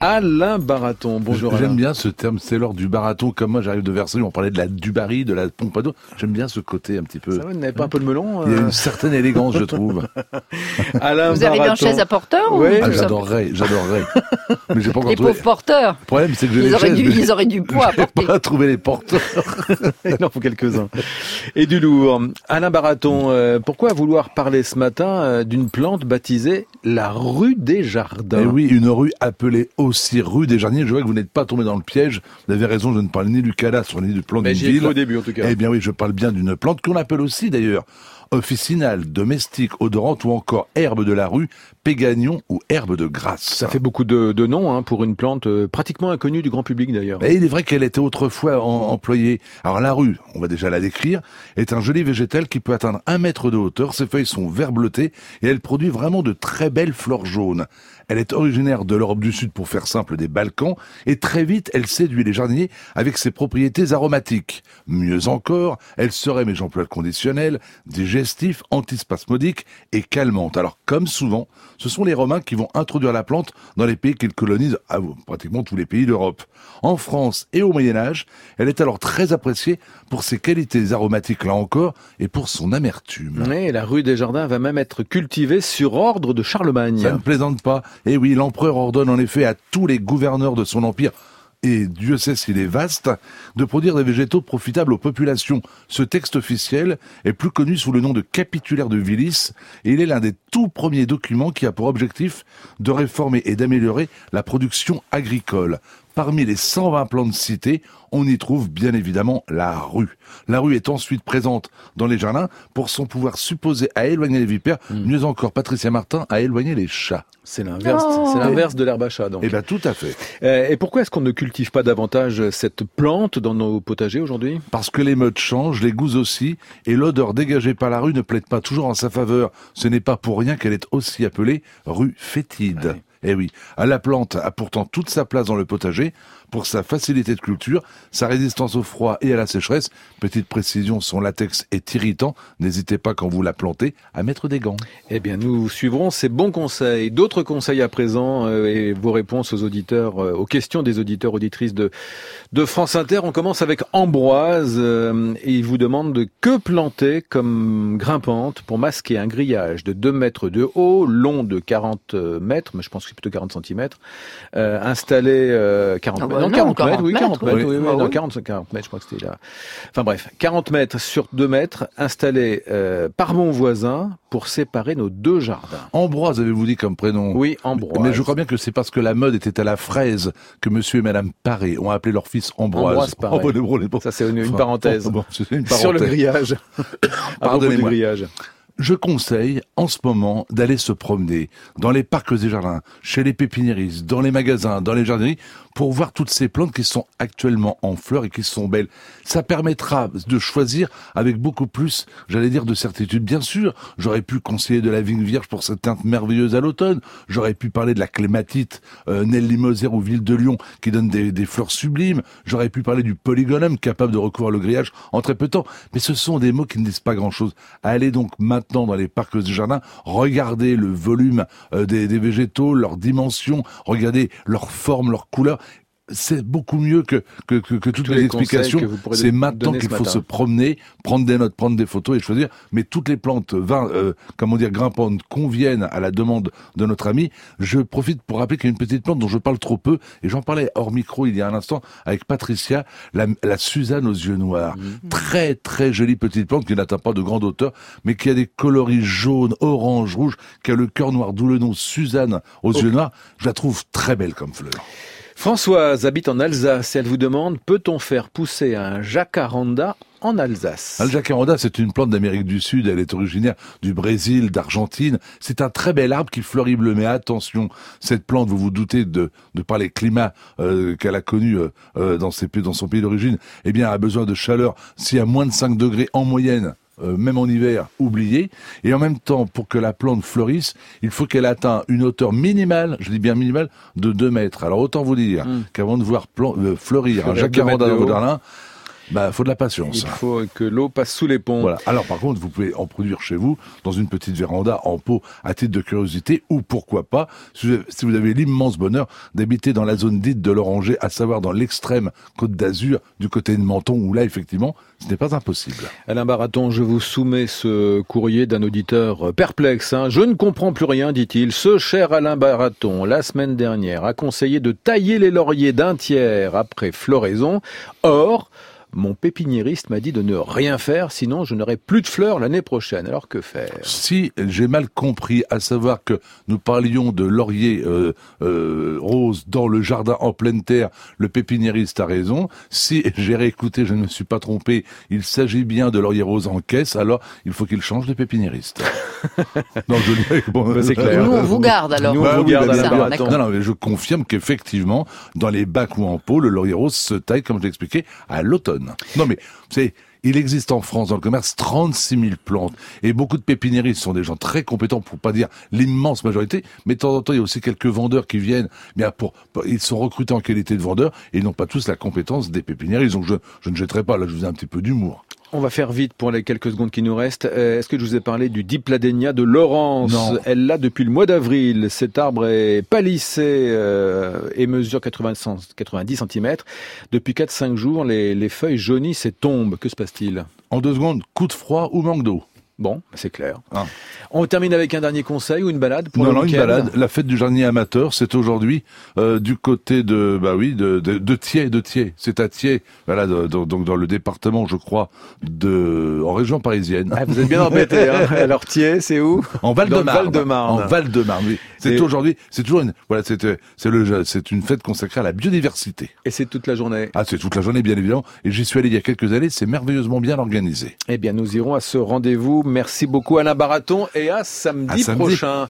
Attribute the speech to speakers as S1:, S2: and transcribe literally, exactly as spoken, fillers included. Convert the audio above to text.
S1: Alain Baraton, bonjour Alain.
S2: J'aime bien ce terme, c'est l'heure du Baraton. Comme moi j'arrive de Versailles, on parlait de la Dubarry, de la Pompadour. J'aime bien ce côté un petit peu.
S1: Ça va, vous n'avez pas un peu de melon euh...
S2: Il y a une certaine élégance, je trouve.
S1: Alain
S3: vous arrivez en chaise à porteur
S1: oui.
S2: ou ah, j'adorerais, j'adorerais. Mais j'ai pas encore
S3: les
S2: trouvé.
S3: pauvres porteurs.
S2: Le problème, c'est que j'ai
S3: ils,
S2: les
S3: auraient
S2: chaises,
S3: du,
S2: mais...
S3: ils auraient du poids à porter.
S2: J'ai pas trouvé les porteurs.
S1: Il en faut quelques-uns. Et du lourd. Alain Baraton, euh, pourquoi vouloir parler ce matin euh, d'une plante baptisée la rue des Jardins?
S2: Eh oui, une rue appelée aussi rue des Jardins. Je vois que vous n'êtes pas tombé dans le piège. Vous avez raison, je ne parle ni du cadastre ni du plan d'une ville.
S1: Mais j'y ai cru au début, en tout cas.
S2: Eh bien oui, je parle bien d'une plante qu'on appelle aussi d'ailleurs officinale, domestique, odorante ou encore herbe de la rue, pégagnon ou herbe de grâce.
S1: Ça fait beaucoup de, de noms hein, pour une plante euh, pratiquement inconnue du grand public d'ailleurs.
S2: Et il est vrai qu'elle était autrefois en, employée. Alors la rue, on va déjà la décrire, est un joli végétal qui peut atteindre un mètre de hauteur. Ses feuilles sont vert bleuté et elle produit vraiment de très belles fleurs jaunes. Elle est originaire de l'Europe du Sud, pour faire simple, des Balkans, et très vite, elle séduit les jardiniers avec ses propriétés aromatiques. Mieux encore, elle serait, mais j'emploie le conditionnel, digestif, antispasmodique et calmante. Alors, comme souvent, ce sont les Romains qui vont introduire la plante dans les pays qu'ils colonisent, à pratiquement tous les pays d'Europe. En France et au Moyen-Âge, elle est alors très appréciée pour ses qualités aromatiques, là encore, et pour son amertume.
S1: Oui, la rue des Jardins va même être cultivée sur ordre de Charlemagne.
S2: Ça ne plaisante pas. Et oui, l'empereur ordonne en effet à tous les gouverneurs de son empire, et Dieu sait s'il est vaste, de produire des végétaux profitables aux populations. Ce texte officiel est plus connu sous le nom de Capitulaire de Vilis, et il est l'un des tout premiers documents qui a pour objectif de réformer et d'améliorer la production agricole. Parmi les cent vingt plantes citées, on y trouve bien évidemment la rue. La rue est ensuite présente dans les jardins pour son pouvoir supposé à éloigner les vipères, mmh. mieux encore Patricia Martin à éloigner les chats.
S1: C'est l'inverse, oh. c'est l'inverse de l'herbe à chat donc.
S2: Eh bien tout à fait.
S1: Euh, et pourquoi est-ce qu'on ne cultive pas davantage cette plante dans nos potagers aujourd'hui?
S2: Parce que les modes changent, les goûts aussi, et l'odeur dégagée par la rue ne plaide pas toujours en sa faveur. Ce n'est pas pour rien qu'elle est aussi appelée rue fétide. Ouais. Eh oui, la plante a pourtant toute sa place dans le potager pour sa facilité de culture, sa résistance au froid et à la sécheresse. Petite précision, son latex est irritant. N'hésitez pas quand vous la plantez à mettre des gants.
S1: Eh bien, nous suivrons ces bons conseils. D'autres conseils à présent euh, et vos réponses aux auditeurs, euh, aux questions des auditeurs auditrices de de France Inter. On commence avec Ambroise euh, et il vous demande de que planter comme grimpante pour masquer un grillage de deux mètres de haut, long de quarante mètres, mais je pense que c'est plutôt quarante centimètres, euh, installé euh, quarante mètres.
S3: Non,
S1: Non, quarante
S3: quarante
S1: mètres, oui, quarante mètres, oui, oui, oui,
S3: bah
S1: non,
S3: oui.
S1: quarante, quarante mètres, je crois que c'était là. Enfin bref, quarante mètres sur deux mètres, installés euh, par mon voisin pour séparer nos deux jardins.
S2: Ambroise, avez-vous dit comme prénom?
S1: Oui, Ambroise.
S2: Mais je crois bien que c'est parce que la mode était à la fraise que monsieur et madame Paré ont appelé leur fils Ambroise.
S1: Ambroise Paré.
S2: Oh, bon, bon, bon.
S1: Ça, c'est une, une
S2: Enfin,
S1: parenthèse.
S2: Bon, bon, c'est une parenthèse.
S1: Sur le grillage.
S2: Pardonnez-moi.
S1: Du grillage.
S2: Je conseille en ce moment d'aller se promener dans les parcs et jardins, chez les pépiniéristes, dans les magasins, dans les jardineries, pour voir toutes ces plantes qui sont actuellement en fleurs et qui sont belles. Ça permettra de choisir avec beaucoup plus, j'allais dire, de certitude. Bien sûr, j'aurais pu conseiller de la vigne vierge pour cette teinte merveilleuse à l'automne. J'aurais pu parler de la clématite, euh, Nelly Moser ou Ville de Lyon, qui donne des, des fleurs sublimes. J'aurais pu parler du polygonum, capable de recouvrir le grillage en très peu de temps. Mais ce sont des mots qui ne disent pas grand-chose. Allez donc maintenant dans les parcs et jardins, regardez le volume euh, des, des végétaux, leur dimension, regardez leur forme, leur couleur. C'est beaucoup mieux que, que, que, que toutes les, les explications. C'est maintenant qu'il faut se promener, prendre des notes, prendre des photos et choisir. Mais toutes les plantes, vingt, euh, comment dire, grimpantes conviennent à la demande de notre ami. Je profite pour rappeler qu'il y a une petite plante dont je parle trop peu, et j'en parlais hors micro il y a un instant avec Patricia, la, la Suzanne aux yeux noirs. Mmh. Très très jolie petite plante qui n'atteint pas de grande hauteur, mais qui a des coloris jaunes, orange, rouge, qui a le cœur noir, d'où le nom Suzanne aux okay. yeux noirs. Je la trouve très belle comme fleur.
S1: Françoise habite en Alsace et elle vous demande, peut-on faire pousser un jacaranda en Alsace?
S2: Le jacaranda, c'est une plante d'Amérique du Sud, elle est originaire du Brésil, d'Argentine. C'est un très bel arbre qui fleurit bleu, mais attention, cette plante, vous vous doutez de, de par les climats euh, qu'elle a connus euh, dans, ses, dans son pays d'origine, eh bien, a besoin de chaleur. S'il y a moins de cinq degrés en moyenne, Euh, même en hiver, oublié. Et en même temps, pour que la plante fleurisse, il faut qu'elle atteigne une hauteur minimale, je dis bien minimale, de deux mètres. Alors autant vous dire mmh. qu'avant de voir plan- euh, fleurir un jacaranda dans vos jardins, Bah, faut de la patience.
S1: Il faut que l'eau passe sous les ponts.
S2: Voilà. Alors par contre, vous pouvez en produire chez vous, dans une petite véranda en pot, à titre de curiosité, ou pourquoi pas, si vous avez, si vous avez l'immense bonheur d'habiter dans la zone dite de l'Oranger, à savoir dans l'extrême Côte d'Azur, du côté de Menton, où là, effectivement, ce n'est pas impossible.
S1: Alain Baraton, je vous soumets ce courrier d'un auditeur perplexe. Hein. Je ne comprends plus rien, dit-il. Ce cher Alain Baraton, la semaine dernière, a conseillé de tailler les lauriers d'un tiers après floraison. Or, mon pépiniériste m'a dit de ne rien faire, sinon je n'aurai plus de fleurs l'année prochaine. Alors que faire?
S2: Si j'ai mal compris, à savoir que nous parlions de laurier euh, euh, rose dans le jardin en pleine terre, le pépiniériste a raison. Si j'ai réécouté, je ne me suis pas trompé, il s'agit bien de laurier rose en caisse, alors il faut qu'il change de pépiniériste. Non, je bon,
S1: bah, c'est clair.
S3: Nous, on vous garde alors.
S1: Nous, on
S2: bah,
S1: vous
S2: oui,
S1: garde
S2: bah,
S1: Alain
S3: ça,
S1: Baraton.
S2: Non, non, mais je confirme qu'effectivement, dans les bacs ou en pot, le laurier rose se taille, comme je l'ai expliqué, à l'automne. Non, mais c'est, il existe en France, dans le commerce, trente-six mille plantes. Et beaucoup de pépiniéristes sont des gens très compétents, pour pas dire l'immense majorité. Mais de temps en temps, il y a aussi quelques vendeurs qui viennent, bien pour, pour ils sont recrutés en qualité de vendeurs, et ils n'ont pas tous la compétence des pépiniéristes. Donc je, je ne jetterai pas, là, je vous ai un petit peu d'humour.
S1: On va faire vite pour les quelques secondes qui nous restent. Euh, Est-ce que je vous ai parlé du Dipladenia de Laurence?
S2: Non.
S1: Elle l'a depuis le mois d'avril. Cet arbre est palissé euh, et mesure quatre-vingt-dix centimètres. Depuis quatre à cinq jours, les, les feuilles jaunissent et tombent. Que se passe-t-il?
S2: En deux secondes, coup de froid ou manque d'eau?
S1: Bon, c'est clair.
S2: Ah.
S1: On termine avec un dernier conseil ou une balade pour
S2: Non,
S1: le
S2: non, une
S1: week-end?
S2: balade. La fête du jardinier amateur, c'est aujourd'hui euh, du côté de, bah oui, de, de, de Thiers, de Thiers. C'est à Thiers, voilà, de- de- donc dans le département, je crois, de, en région parisienne.
S1: Ah, vous êtes bien embêté. Hein. Alors Thiers, c'est où?
S2: En
S1: Dans le
S2: Val-de-Marne.
S1: Val-de-Marne.
S2: En Val-de-Marne, oui. C'est
S1: Et-
S2: aujourd'hui, c'est toujours une, voilà, c'est, c'est le, c'est une fête consacrée à la biodiversité.
S1: Et c'est toute la journée.
S2: Ah, c'est toute la journée, bien évidemment. Et j'y suis allé il y a quelques années, c'est merveilleusement bien organisé.
S1: Eh bien, nous irons à ce rendez-vous. Merci beaucoup Alain Baraton et à samedi,
S2: À samedi.
S1: prochain.